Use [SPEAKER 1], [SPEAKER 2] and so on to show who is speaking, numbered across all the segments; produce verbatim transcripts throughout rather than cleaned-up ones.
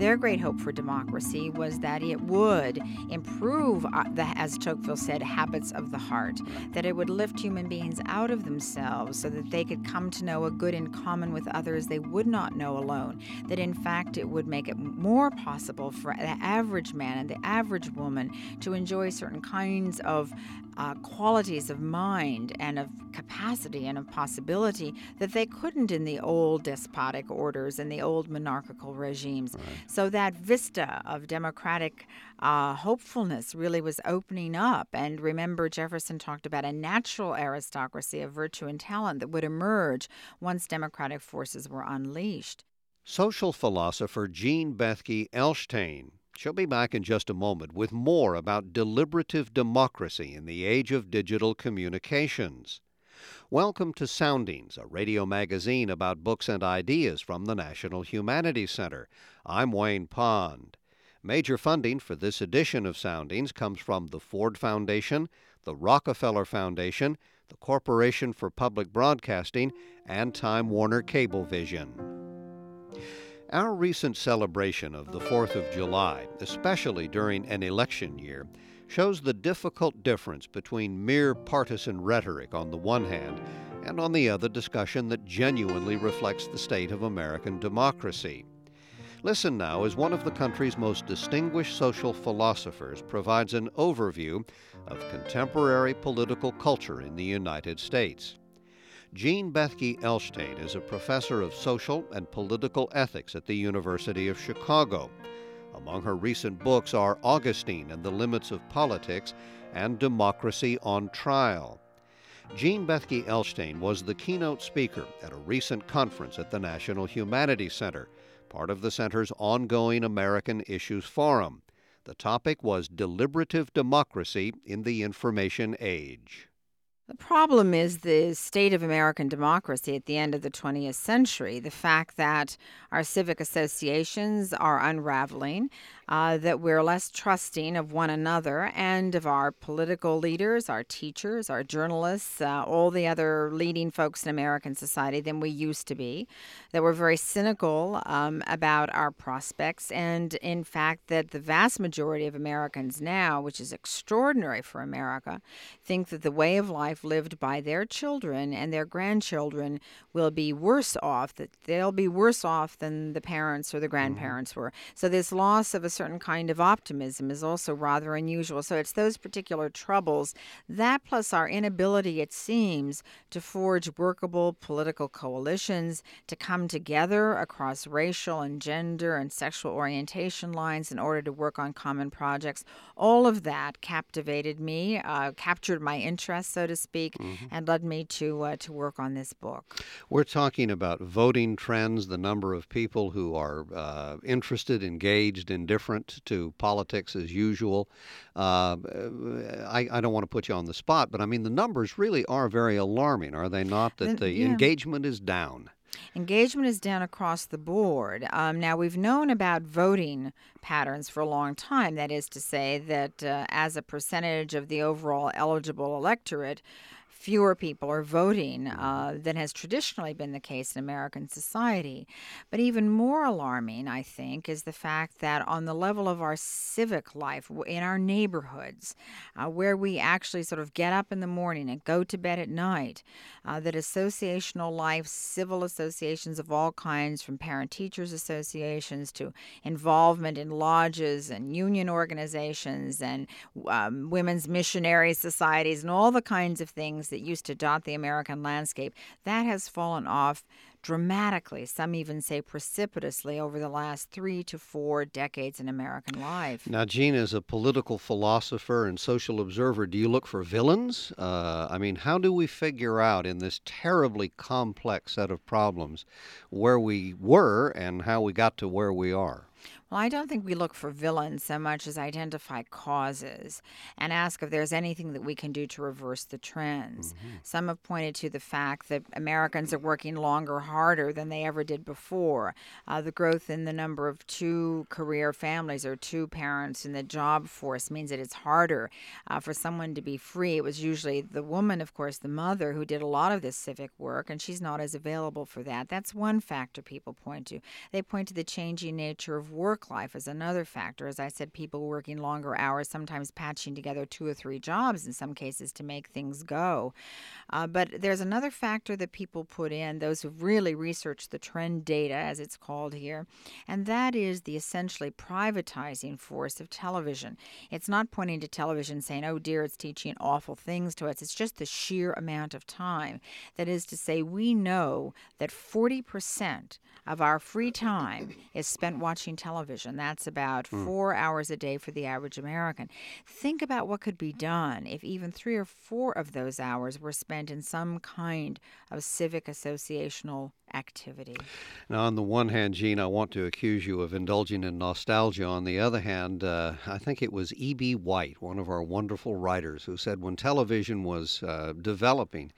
[SPEAKER 1] their great hope for democracy was that it would improve, uh, the, as Tocqueville said, habits of the heart, that it would lift human beings out of themselves so that they could come to know a good in common with others they would not know alone, that in fact it would make it more possible for the average man and the average woman to enjoy certain kinds of uh, qualities of mind and of capacity and of possibility that they couldn't in the old despotic orders and the old monarchical regimes.
[SPEAKER 2] Right.
[SPEAKER 1] So that vista of democratic uh, hopefulness really was opening up. And remember, Jefferson talked about a natural aristocracy of virtue and talent that would emerge once democratic forces were unleashed.
[SPEAKER 2] Social philosopher Jean Bethke Elshtain. She'll be back in just a moment with more about deliberative democracy in the age of digital communications. Welcome to Soundings, a radio magazine about books and ideas from the National Humanities Center. I'm Wayne Pond. Major funding for this edition of Soundings comes from the Ford Foundation, the Rockefeller Foundation, the Corporation for Public Broadcasting, and Time Warner Cablevision. Our recent celebration of the fourth of July, especially during an election year, shows the difficult difference between mere partisan rhetoric on the one hand and on the other discussion that genuinely reflects the state of American democracy. Listen now as one of the country's most distinguished social philosophers provides an overview of contemporary political culture in the United States. Jean Bethke Elshtain is a professor of social and political ethics at the University of Chicago. Among her recent books are Augustine and the Limits of Politics and Democracy on Trial. Jean Bethke Elshtain was the keynote speaker at a recent conference at the National Humanities Center, part of the center's ongoing American Issues Forum. The topic was deliberative democracy in the information age.
[SPEAKER 1] The problem is the state of American democracy at the end of the twentieth century, the fact that our civic associations are unraveling, uh, that we're less trusting of one another and of our political leaders, our teachers, our journalists, uh, all the other leading folks in American society than we used to be, that we're very cynical um, about our prospects, and in fact that the vast majority of Americans now, which is extraordinary for America, think that the way of life lived by their children and their grandchildren will be worse off, that they'll be worse off than the parents or the grandparents were. So this loss of a certain kind of optimism is also rather unusual. So it's those particular troubles, that plus our inability, it seems, to forge workable political coalitions, to come together across racial and gender and sexual orientation lines in order to work on common projects. All of that captivated me, uh, captured my interest, so to speak, mm-hmm. and led me to uh, to work on this book.
[SPEAKER 2] We're talking about voting trends, the number of people who are uh, interested, engaged, indifferent to politics as usual. Uh, I, I don't want to put you on the spot, but I mean, the numbers really are very alarming, are they not? That the
[SPEAKER 1] yeah.
[SPEAKER 2] engagement is down.
[SPEAKER 1] Engagement is down across the board. Um, now, we've known about voting patterns for a long time. That is to say that uh, as a percentage of the overall eligible electorate, fewer people are voting uh, than has traditionally been the case in American society. But even more alarming, I think, is the fact that on the level of our civic life, in our neighborhoods, uh, where we actually sort of get up in the morning and go to bed at night, uh, that associational life, civil associations of all kinds, from parent-teachers associations to involvement in lodges and union organizations and um, women's missionary societies and all the kinds of things that used to dot the American landscape, that has fallen off dramatically, some even say precipitously, over the last three to four decades in American life.
[SPEAKER 2] Now, Jean, as a political philosopher and social observer, do you look for villains? Uh, I mean, how do we figure out in this terribly complex set of problems where we were and how we got to where we are?
[SPEAKER 1] Well, I don't think we look for villains so much as identify causes and ask if there's anything that we can do to reverse the trends. Mm-hmm. Some have pointed to the fact that Americans are working longer, harder than they ever did before. Uh, the growth in the number of two-career families or two parents in the job force means that it's harder uh, for someone to be free. It was usually the woman, of course, the mother, who did a lot of this civic work, and she's not as available for that. That's one factor people point to. They point to the changing nature of work work life is another factor. As I said, people working longer hours, sometimes patching together two or three jobs in some cases to make things go. Uh, but there's another factor that people put in, those who've really researched the trend data, as it's called here, and that is the essentially privatizing force of television. It's not pointing to television saying, oh dear, it's teaching awful things to us. It's just the sheer amount of time. That is to say, we know that forty percent of our free time is spent watching television. That's about
[SPEAKER 2] Mm.
[SPEAKER 1] four hours a day for the average American. Think about what could be done if even three or four of those hours were spent in some kind of civic associational activity.
[SPEAKER 2] Now, on the one hand, Gene, I want to accuse you of indulging in nostalgia. On the other hand, uh, I think it was E B. White, one of our wonderful writers, who said when television was uh, developing,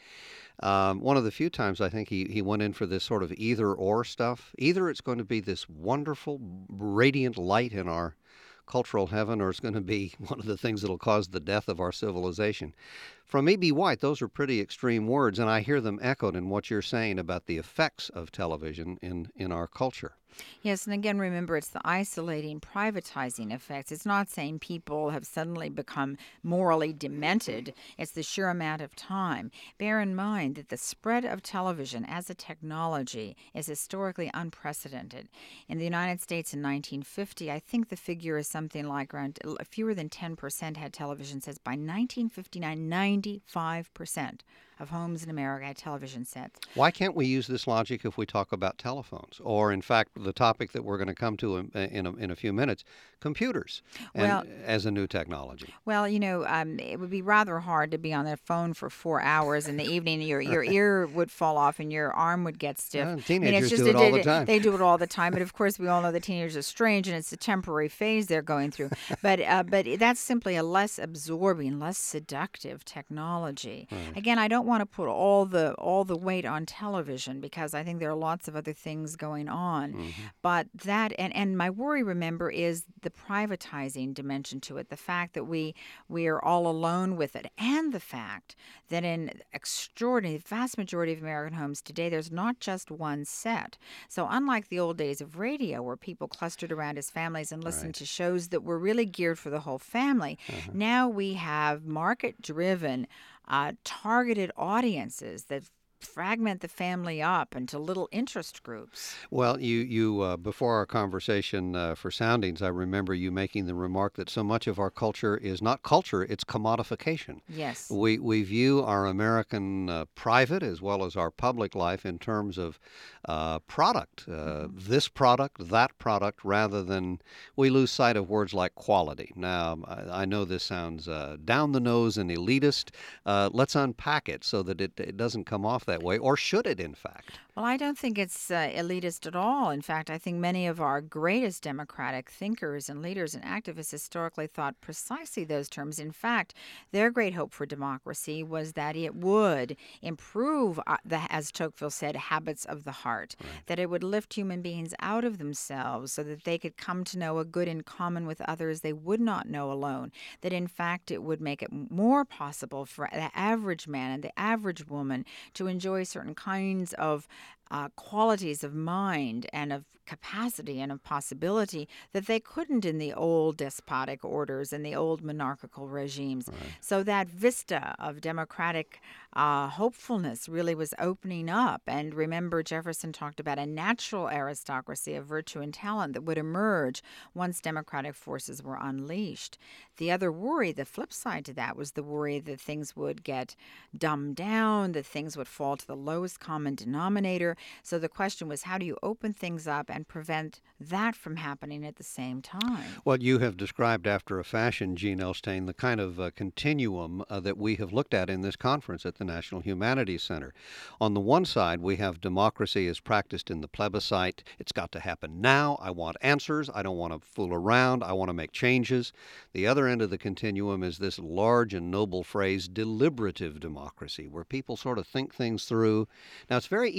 [SPEAKER 2] um, one of the few times I think he, he went in for this sort of either-or stuff. Either it's going to be this wonderful, radiant light in our cultural heaven, or it's going to be one of the things that'll cause the death of our civilization. From E B. White, those are pretty extreme words, and I hear them echoed in what you're saying about the effects of television in, in our culture.
[SPEAKER 1] Yes, and again, remember, it's the isolating, privatizing effects. It's not saying people have suddenly become morally demented. It's the sheer amount of time. Bear in mind that the spread of television as a technology is historically unprecedented. In the United States in nineteen fifty, I think the figure is something like around fewer than ten percent had television sets. By nineteen fifty-nine, ninety-five percent of homes in America had television sets.
[SPEAKER 2] Why can't we use this logic if we talk about telephones? Or, in fact, the topic that we're going to come to in, in, a, in a few minutes, computers and,
[SPEAKER 1] Well,
[SPEAKER 2] as a new technology.
[SPEAKER 1] Well, you know, um, it would be rather hard to be on the phone for four hours in the evening. Your your ear would fall off and your arm would get stiff.
[SPEAKER 2] Yeah,
[SPEAKER 1] I mean,
[SPEAKER 2] teenagers
[SPEAKER 1] it's just
[SPEAKER 2] do it
[SPEAKER 1] a-
[SPEAKER 2] all the time.
[SPEAKER 1] They do it all the time. But of course, we all know that teenagers are strange, and it's a temporary phase they're going through. But uh, but that's simply a less absorbing, less seductive technology.
[SPEAKER 2] Right.
[SPEAKER 1] Again, I don't want to put all the all the weight on television because I think there are lots of other things going on.
[SPEAKER 2] Mm-hmm.
[SPEAKER 1] But that and and my worry, remember, is the privatizing dimension to it. The fact that we we are all alone with it, and the fact that in extraordinary, the vast majority of American homes today, there's not just one set. So unlike the old days of radio, where people clustered around as families and listened
[SPEAKER 2] Right.
[SPEAKER 1] to shows that were really geared for the whole family,
[SPEAKER 2] Uh-huh.
[SPEAKER 1] now we have market-driven, uh, targeted audiences that fragment the family up into little interest groups.
[SPEAKER 2] Well, you, you uh, before our conversation uh, for Soundings, I remember you making the remark that so much of our culture is not culture, it's commodification.
[SPEAKER 1] Yes.
[SPEAKER 2] We, we view our American uh, private as well as our public life in terms of uh, product, uh,
[SPEAKER 1] Mhm.
[SPEAKER 2] this product, that product, rather than we lose sight of words like quality. Now, I, I know this sounds uh, down the nose and elitist. Uh, let's unpack it so that it, it doesn't come off that way, or should it, in fact?
[SPEAKER 1] Well, I don't think it's uh, elitist at all. In fact, I think many of our greatest democratic thinkers and leaders and activists historically thought precisely those terms. In fact, their great hope for democracy was that it would improve, uh, the, as Tocqueville said, habits of the heart,
[SPEAKER 2] Right.
[SPEAKER 1] that it would lift human beings out of themselves so that they could come to know a good in common with others they would not know alone, that in fact it would make it more possible for the average man and the average woman to enjoy certain kinds of uh, qualities of mind and of capacity and of possibility that they couldn't in the old despotic orders and the old monarchical regimes.
[SPEAKER 2] Right.
[SPEAKER 1] So that vista of democratic uh, hopefulness really was opening up. And remember, Jefferson talked about a natural aristocracy of virtue and talent that would emerge once democratic forces were unleashed. The other worry, the flip side to that, was the worry that things would get dumbed down, that things would fall to the lowest common denominator. So the question was, how do you open things up and prevent that from happening at the same time?
[SPEAKER 2] Well, you have described after a fashion, Gene Elshtain, the kind of uh, continuum uh, that we have looked at in this conference at the National Humanities Center. On the one side, we have democracy as practiced in the plebiscite. It's got to happen now. I want answers. I don't want to fool around. I want to make changes. The other end of the continuum is this large and noble phrase, deliberative democracy, where people sort of think things through. Now, it's very easy to get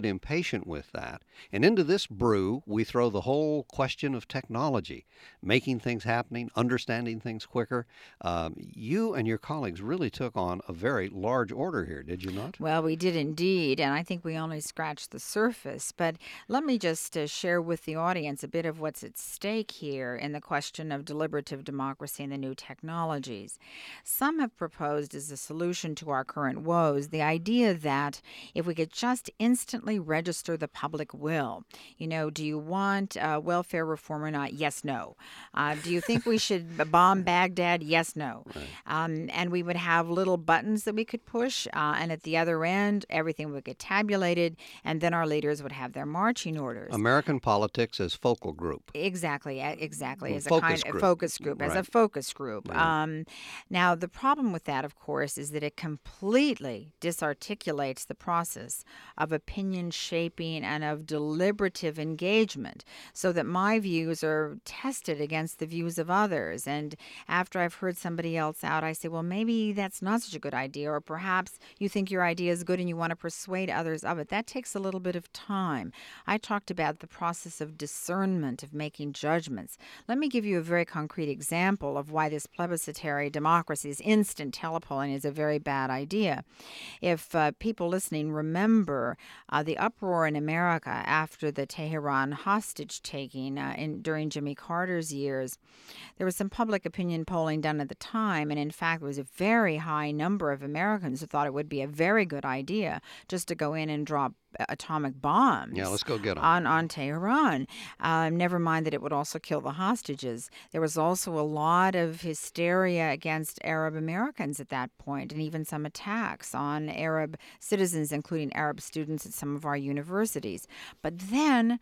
[SPEAKER 2] impatient with that. And into this brew, we throw the whole question of technology, making things happening, understanding things quicker. Um, you and your colleagues really took on a very large order here, did you not?
[SPEAKER 1] Well, we did indeed, and I think we only scratched the surface. But let me just uh, share with the audience a bit of what's at stake here in the question of deliberative democracy and the new technologies. Some have proposed as a solution to our current woes the idea that if we could just instantly register the public will, you know, do you want uh, welfare reform or not? Yes, no. Uh, do you think we should bomb Baghdad? Yes, no.
[SPEAKER 2] Right.
[SPEAKER 1] Um, and we would have little buttons that we could push, uh, and at the other end, everything would get tabulated, and then our leaders would have their marching orders.
[SPEAKER 2] American politics as focal group.
[SPEAKER 1] Exactly, e- exactly. As a
[SPEAKER 2] Focus
[SPEAKER 1] kind
[SPEAKER 2] group.
[SPEAKER 1] of focus group, as a
[SPEAKER 2] Right.
[SPEAKER 1] focus group.
[SPEAKER 2] Yeah.
[SPEAKER 1] Um, now, the problem with that, of course, is that it completely disarticulates the process of opinion shaping and of deliberative engagement, so that my views are tested against the views of others. And after I've heard somebody else out, I say, well, maybe that's not such a good idea, or perhaps you think your idea is good and you want to persuade others of it. That takes a little bit of time. I talked about the process of discernment, of making judgments. Let me give you a very concrete example of why this plebiscitary democracy, this instant telepolling, is a very bad idea. If uh, people listening remember uh, the uproar in America after the Tehran hostage taking uh, in, during Jimmy Carter's years, there was some public opinion polling done at the time, and in fact, there was a very high number of Americans who thought it would be a very good idea just to go in and drop atomic bombs
[SPEAKER 2] Yeah, let's go get them.
[SPEAKER 1] on, on Tehran. Um, never mind that it would also kill the hostages. There was also a lot of hysteria against Arab Americans at that point, and even some attacks on Arab citizens, including Arab students at some of our universities. But then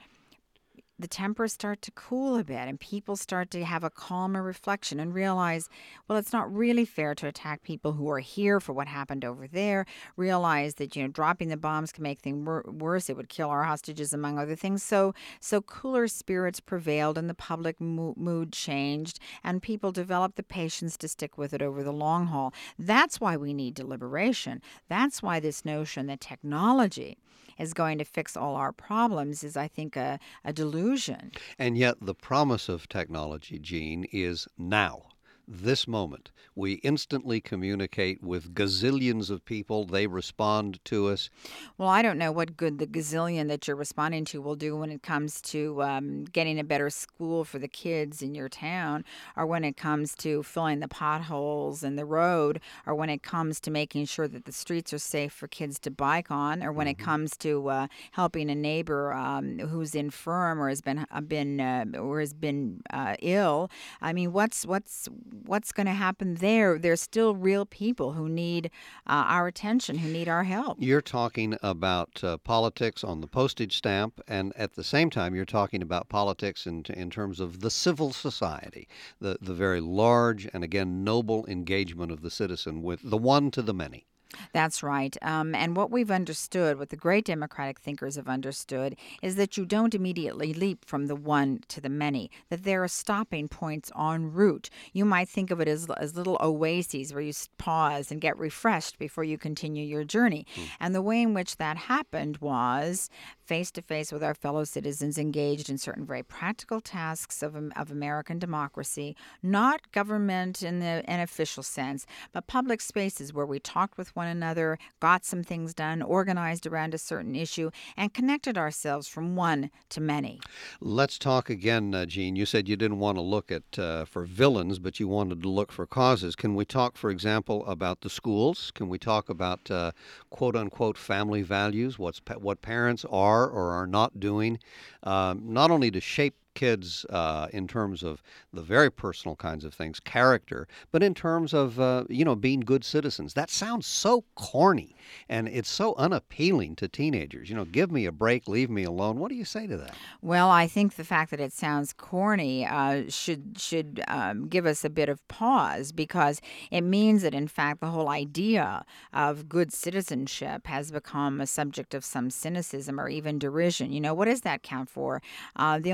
[SPEAKER 1] the tempers start to cool a bit, and people start to have a calmer reflection and realize, well, it's not really fair to attack people who are here for what happened over there. Realize that, you know, dropping the bombs can make things wor- worse. It would kill our hostages, among other things. So, so cooler spirits prevailed, and the public mo- mood changed, and people developed the patience to stick with it over the long haul. That's why we need deliberation. That's why this notion that technology is going to fix all our problems is, I think, a, a delusion.
[SPEAKER 2] And yet the promise of technology, Jean, is now. This moment. We instantly communicate with gazillions of people. They respond to us.
[SPEAKER 1] Well, I don't know what good the gazillion that you're responding to will do when it comes to um, getting a better school for the kids in your town, or when it comes to filling the potholes in the road, or when it comes to making sure that the streets are safe for kids to bike on, or when mm-hmm. it comes to uh, helping a neighbor um, who's infirm or has been uh, been uh, or has been uh, ill. I mean, what's what's what's going to happen there? There's still real people who need uh, our attention, who need our help.
[SPEAKER 2] You're talking about uh, politics on the postage stamp, and at the same time, you're talking about politics in, in terms of the civil society, the, the very large and, again, noble engagement of the citizen with the one to the many.
[SPEAKER 1] That's right. Um, and what we've understood, what the great democratic thinkers have understood, is that you don't immediately leap from the one to the many, that there are stopping points en route. You might think of it as, as little oases where you pause and get refreshed before you continue your journey. Mm. And the way in which that happened was face-to-face with our fellow citizens engaged in certain very practical tasks of, of American democracy, not government in the an official sense, but public spaces where we talked with one another, got some things done, organized around a certain issue, and connected ourselves from one to many.
[SPEAKER 2] Let's talk again, uh, Jean. You said you didn't want to look at uh, for villains, but you wanted to look for causes. Can we talk, for example, about the schools? Can we talk about uh, quote-unquote family values, what's pa- what parents are or are not doing, um, not only to shape kids uh, in terms of the very personal kinds of things, character, but in terms of, uh, you know, being good citizens. That sounds so corny, and it's so unappealing to teenagers. You know, give me a break, leave me alone. What do you say to that?
[SPEAKER 1] Well, I think the fact that it sounds corny uh, should should um, give us a bit of pause, because it means that, in fact, the whole idea of good citizenship has become a subject of some cynicism or even derision. You know, what does that count for? Uh, the only thing I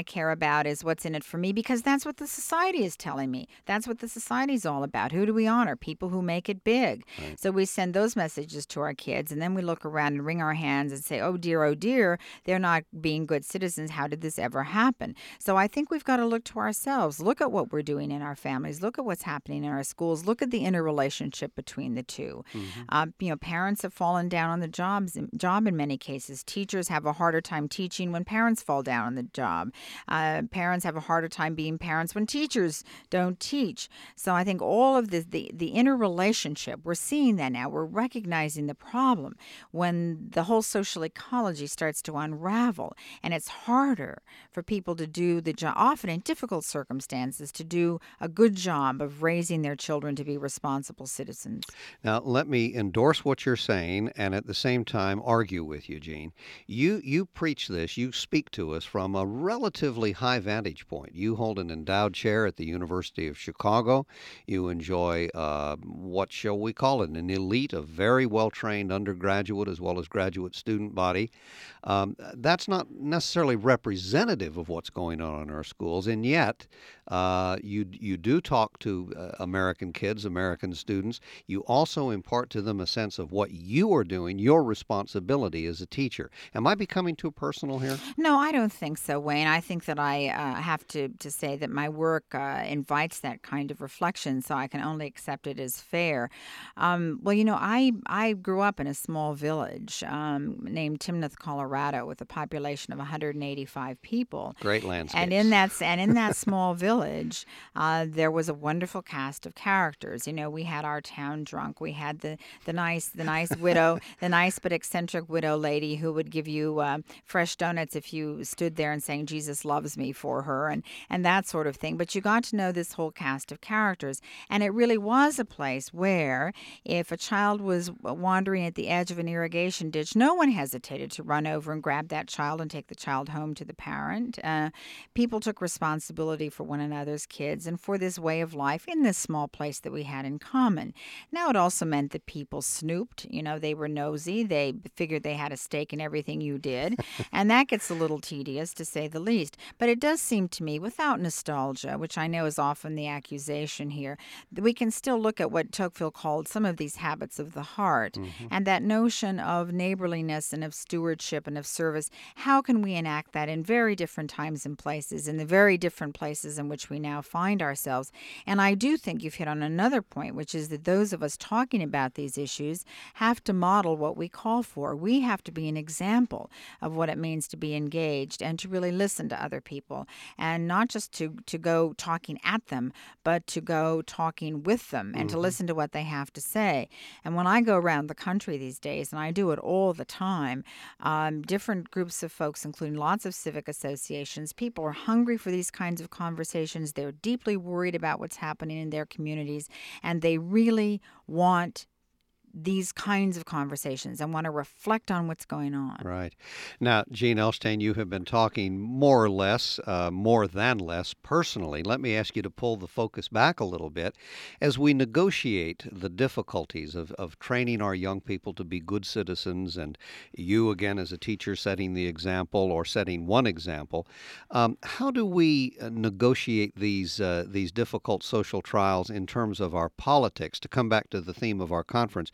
[SPEAKER 1] care about is what's in it for me, because that's what the society is telling me. That's what the society's all about. Who do we honor? People who make it big.
[SPEAKER 2] Right.
[SPEAKER 1] So we send those messages to our kids, and then we look around and wring our hands and say, oh dear, oh dear, they're not being good citizens. How did this ever happen? So I think we've got to look to ourselves. Look at what we're doing in our families. Look at what's happening in our schools. Look at the interrelationship between the two.
[SPEAKER 2] Mm-hmm.
[SPEAKER 1] Uh, you know, parents have fallen down on the jobs job in many cases. Teachers have a harder time teaching when parents fall down on the job. Uh, parents have a harder time being parents when teachers don't teach. So I think all of this, the, the interrelationship, we're seeing that now. We're recognizing the problem when the whole social ecology starts to unravel, and it's harder for people to do the job, often in difficult circumstances, to do a good job of raising their children to be responsible citizens.
[SPEAKER 2] Now, let me endorse what you're saying and at the same time argue with you, Jean. You you preach this, you speak to us from a relatively high vantage point. You hold an endowed chair at the University of Chicago. You enjoy uh, what shall we call it, an elite, a very well-trained undergraduate as well as graduate student body. Um, that's not necessarily representative of what's going on in our schools, and yet uh, you you do talk to uh, American kids, American students. You also impart to them a sense of what you are doing, your responsibility as a teacher. Am I becoming too personal here?
[SPEAKER 1] No, I don't think so, Wayne. I think that I uh, have to, to say that my work uh, invites that kind of reflection, so I can only accept it as fair. Um, well, you know, I, I grew up in a small village um, named Timnath, Colorado, with a population of one hundred eighty-five people.
[SPEAKER 2] Great landscape.
[SPEAKER 1] And in that and in that small village, uh, there was a wonderful cast of characters. You know, we had our town drunk. We had the the nice the nice widow, the nice but eccentric widow lady who would give you uh, fresh donuts if you stood there and sang "Jesus loves me" for her, and and that sort of thing. But you got to know this whole cast of characters, and it really was a place where, if a child was wandering at the edge of an irrigation ditch, no one hesitated to run over and grab that child and take the child home to the parent. Uh, people took responsibility for one another's kids and for this way of life in this small place that we had in common. Now, it also meant that people snooped. You know, they were nosy. They figured they had a stake in everything you did. And that gets a little tedious, to say the least. But it does seem to me, without nostalgia, which I know is often the accusation here, that we can still look at what Tocqueville called some of these habits of the heart. Mm-hmm. And that notion of neighborliness and of stewardship and of service. How can we enact that in very different times and places, in the very different places in which we now find ourselves? And I do think you've hit on another point, which is that those of us talking about these issues have to model what we call for. We have to be an example of what it means to be engaged and to really listen to other people, and not just to, to go talking at them, but to go talking with them and mm-hmm. to listen to what they have to say. And when I go around the country these days, and I do it all the time, um, different groups of folks, including lots of civic associations, people are hungry for these kinds of conversations. They're deeply worried about what's happening in their communities, and they really want these kinds of conversations and want to reflect on what's going on.
[SPEAKER 2] Right. Now, Jean Elshtain, you have been talking more or less, uh, more than less, personally. Let me ask you to pull the focus back a little bit as we negotiate the difficulties of, of training our young people to be good citizens, and you, again, as a teacher, setting the example or setting one example. Um, how do we uh, negotiate these, uh, these difficult social trials in terms of our politics? To come back to the theme of our conference,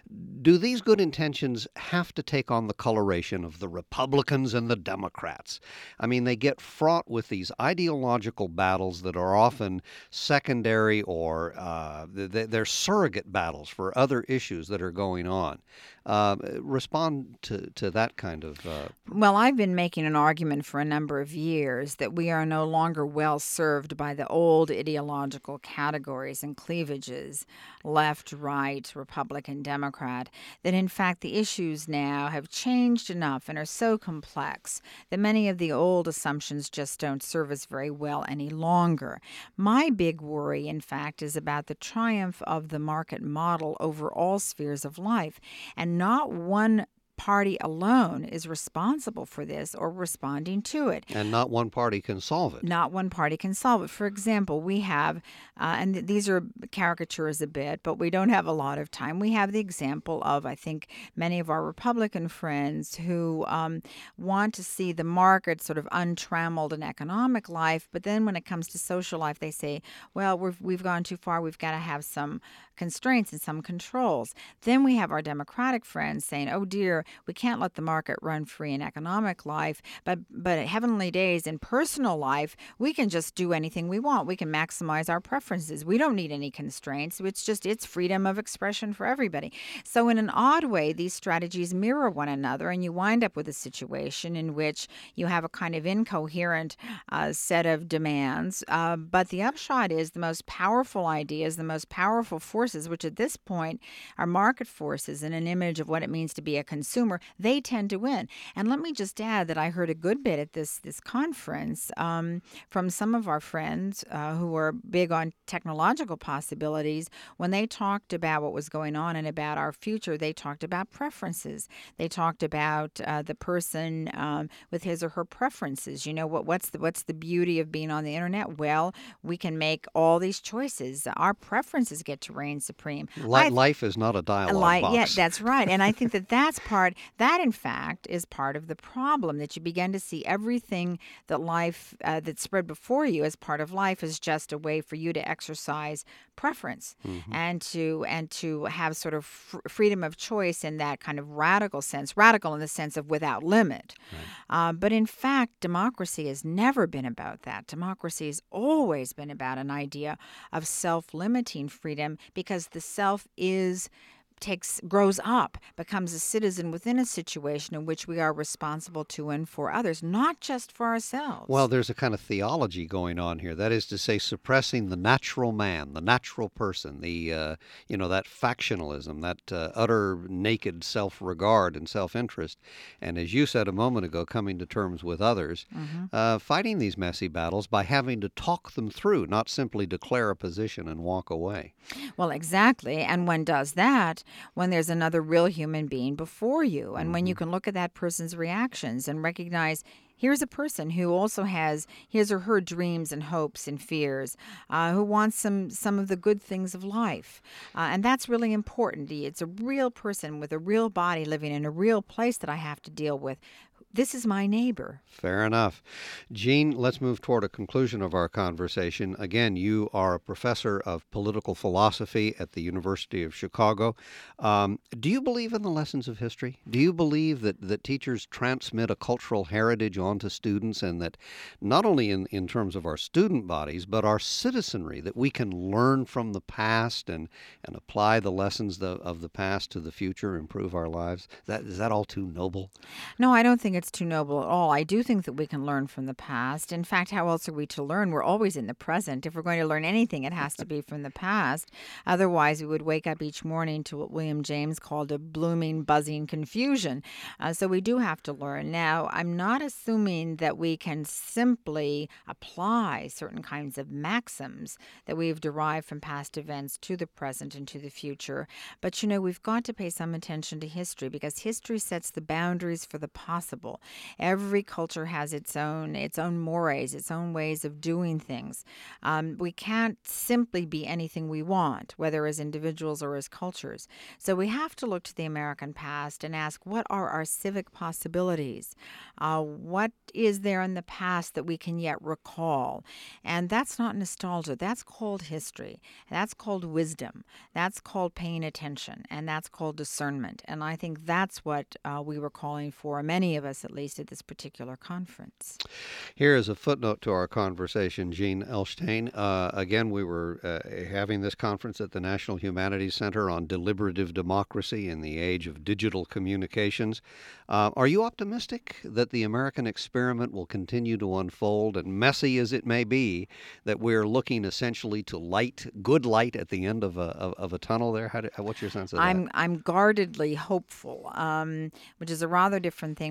[SPEAKER 2] do these good intentions have to take on the coloration of the Republicans and the Democrats? I mean, they get fraught with these ideological battles that are often secondary or uh, they're surrogate battles for other issues that are going on. Uh, respond to, to that kind of... Uh...
[SPEAKER 1] Well, I've been making an argument for a number of years that we are no longer well served by the old ideological categories and cleavages, left, right, Republican, Democrat, that in fact the issues now have changed enough and are so complex that many of the old assumptions just don't serve us very well any longer. My big worry, in fact, is about the triumph of the market model over all spheres of life, and not one party alone is responsible for this or responding to it.
[SPEAKER 2] And not one party can solve it.
[SPEAKER 1] Not one party can solve it. For example, we have, uh, and th- these are caricatures a bit, but we don't have a lot of time. We have the example of, I think, many of our Republican friends who um, want to see the market sort of untrammeled in economic life, but then when it comes to social life, they say, well, we've, we've gone too far. We've got to have some constraints and some controls. Then we have our Democratic friends saying, oh dear, we can't let the market run free in economic life, but but at heavenly days in personal life, we can just do anything we want. We can maximize our preferences. We don't need any constraints. It's just it's freedom of expression for everybody. So in an odd way, these strategies mirror one another, and you wind up with a situation in which you have a kind of incoherent uh, set of demands. Uh, but the upshot is the most powerful ideas, the most powerful forces, which at this point are market forces in an image of what it means to be a consumer, they tend to win. And let me just add that I heard a good bit at this this conference um, from some of our friends uh, who are big on technological possibilities. When they talked about what was going on and about our future, they talked about preferences. They talked about uh, the person um, with his or her preferences. You know, what what's the what's the beauty of being on the internet? Well, we can make all these choices. Our preferences get to reign supreme.
[SPEAKER 2] Li- life is not a dialogue
[SPEAKER 1] Li-
[SPEAKER 2] box.
[SPEAKER 1] Yeah, that's right. And I think that that's part, that in fact is part of the problem, that you begin to see everything that life, uh, that's spread before you as part of life is just a way for you to exercise preference mm-hmm. and to and to have sort of f- freedom of choice in that kind of radical sense, radical in the sense of without limit. Right. Uh, but in fact, democracy has never been about that. Democracy has always been about an idea of self-limiting freedom, because the self is takes grows up, becomes a citizen within a situation in which we are responsible to and for others, not just for ourselves.
[SPEAKER 2] Well, there's a kind of theology going on here. That is to say, suppressing the natural man, the natural person, the uh, you know that factionalism, that uh, utter naked self-regard and self-interest, and as you said a moment ago, coming to terms with others, mm-hmm. uh, fighting these messy battles by having to talk them through, not simply declare a position and walk away.
[SPEAKER 1] Well, exactly. And one does that when there's another real human being before you, and mm-hmm. when you can look at that person's reactions and recognize, here's a person who also has his or her dreams and hopes and fears, uh, who wants some some of the good things of life. Uh, and that's really important. It's a real person with a real body living in a real place that I have to deal with. This is my neighbor.
[SPEAKER 2] Fair enough. Jean, let's move toward a conclusion of our conversation. Again, you are a professor of political philosophy at the University of Chicago. Um, do you believe in the lessons of history? Do you believe that, that teachers transmit a cultural heritage onto students, and that not only in, in terms of our student bodies, but our citizenry, that we can learn from the past and, and apply the lessons the, of the past to the future, improve our lives? That, is that all too noble?
[SPEAKER 1] No, I don't think it's too noble at all. I do think that we can learn from the past. In fact, how else are we to learn? We're always in the present. If we're going to learn anything, it has to be from the past. Otherwise, we would wake up each morning to what William James called a blooming, buzzing confusion. Uh, so we do have to learn. Now, I'm not assuming that we can simply apply certain kinds of maxims that we've derived from past events to the present and to the future. But, you know, we've got to pay some attention to history, because history sets the boundaries for the possible. Every culture has its own its own mores, its own ways of doing things. Um, we can't simply be anything we want, whether as individuals or as cultures. So we have to look to the American past and ask, what are our civic possibilities? Uh, what is there in the past that we can yet recall? And that's not nostalgia. That's called history. That's called wisdom. That's called paying attention. And that's called discernment. And I think that's what uh, we were calling for, many of us at least, at this particular conference.
[SPEAKER 2] Here is a footnote to our conversation, Jean Elshtain. Uh, again, we were uh, having this conference at the National Humanities Center on deliberative democracy in the age of digital communications. Uh, are you optimistic that the American experiment will continue to unfold, and messy as it may be, that we're looking essentially to light, good light at the end of a of, of a tunnel there? How do, what's your sense of
[SPEAKER 1] I'm,
[SPEAKER 2] that?
[SPEAKER 1] I'm guardedly hopeful, um, which is a rather different thing from being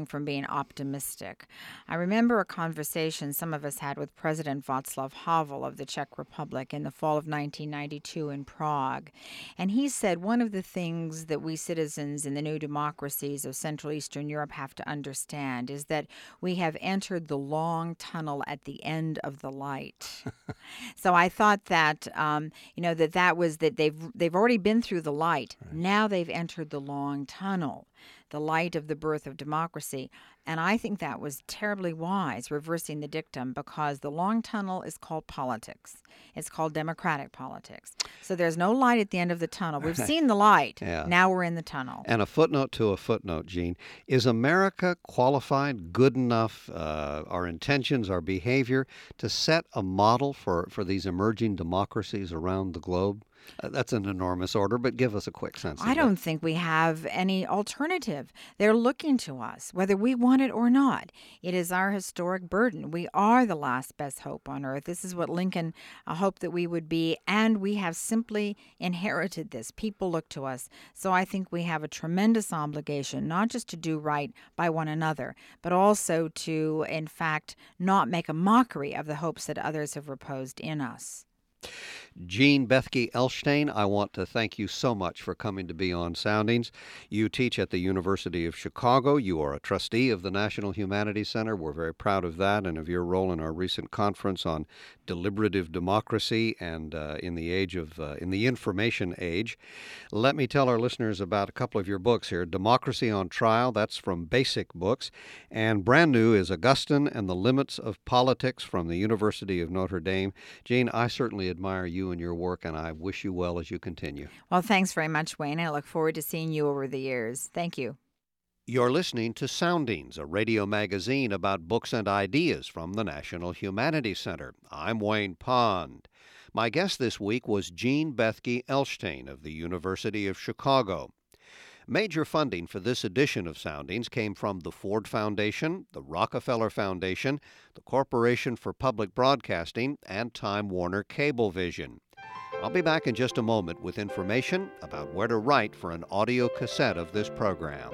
[SPEAKER 1] remain optimistic. I remember a conversation some of us had with President Václav Havel of the Czech Republic in the fall of nineteen ninety-two in Prague. And he said one of the things that we citizens in the new democracies of Central Eastern Europe have to understand is that we have entered the long tunnel at the end of the light. So I thought that, um, you know, that that was that they've they've already been through the light. Right. Now they've entered the long tunnel, the light of the birth of democracy. And I think that was terribly wise, reversing the dictum, because the long tunnel is called politics. It's called democratic politics. So there's no light at the end of the tunnel. We've seen the light. Yeah. Now we're in the tunnel.
[SPEAKER 2] And a footnote to a footnote, Jean. Is America qualified, good enough, uh, our intentions, our behavior, to set a model for, for these emerging democracies around the globe? Uh, that's an enormous order, but give us a quick sense of
[SPEAKER 1] I don't
[SPEAKER 2] it.
[SPEAKER 1] think we have any alternative. They're looking to us, whether we want it or not. It is our historic burden. We are the last best hope on earth. This is what Lincoln uh, hoped that we would be, and we have simply inherited this. People look to us. So I think we have a tremendous obligation, not just to do right by one another, but also to, in fact, not make a mockery of the hopes that others have reposed in us.
[SPEAKER 2] Jean Bethke Elshtain, I want to thank you so much for coming to be on Soundings. You teach at the University of Chicago. You are a trustee of the National Humanities Center. We're very proud of that and of your role in our recent conference on deliberative democracy and uh, in the age of uh, in the information age. Let me tell our listeners about a couple of your books here. Democracy on Trial, that's from Basic Books, and brand new is Augustine and the Limits of Politics from the University of Notre Dame. Jean, I certainly admire you and your work, and I wish you well as you continue.
[SPEAKER 1] Well, thanks very much, Wayne. I look forward to seeing you over the years. Thank you.
[SPEAKER 2] You're listening to Soundings, a radio magazine about books and ideas from the National Humanities Center. I'm Wayne Pond. My guest this week was Jean Bethke Elshtain of the University of Chicago. Major funding for this edition of Soundings came from the Ford Foundation, the Rockefeller Foundation, the Corporation for Public Broadcasting, and Time Warner Cablevision. I'll be back in just a moment with information about where to write for an audio cassette of this program.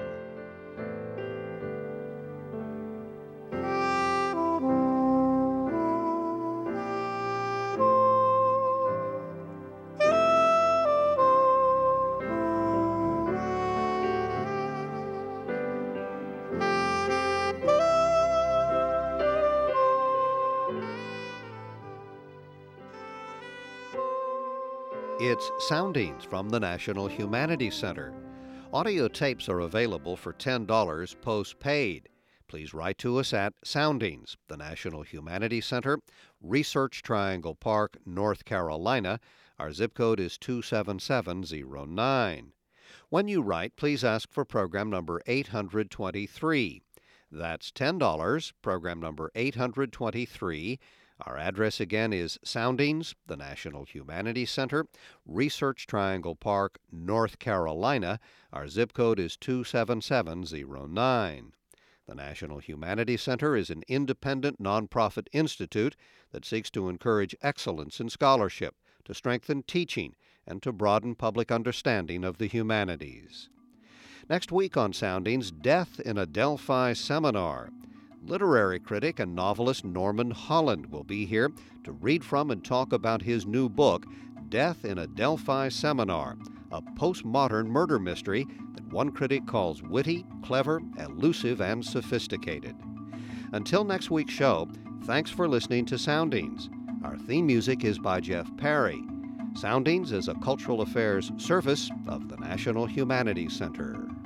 [SPEAKER 2] It's Soundings from the National Humanities Center. Audio tapes are available for ten dollars postpaid. Please write to us at Soundings, the National Humanities Center, Research Triangle Park, North Carolina. Our zip code is two seven seven zero nine. When you write, please ask for program number eight hundred twenty-three. That's ten dollars, program number eight hundred twenty-three. Our address again is Soundings, the National Humanities Center, Research Triangle Park, North Carolina. Our zip code is two seven seven zero nine. The National Humanities Center is an independent nonprofit institute that seeks to encourage excellence in scholarship, to strengthen teaching, and to broaden public understanding of the humanities. Next week on Soundings, Death in a Delphi Seminar. Literary critic and novelist Norman Holland will be here to read from and talk about his new book, Death in a Delphi Seminar, a postmodern murder mystery that one critic calls witty, clever, elusive, and sophisticated. Until next week's show, thanks for listening to Soundings. Our theme music is by Jeff Perry. Soundings is a cultural affairs service of the National Humanities Center.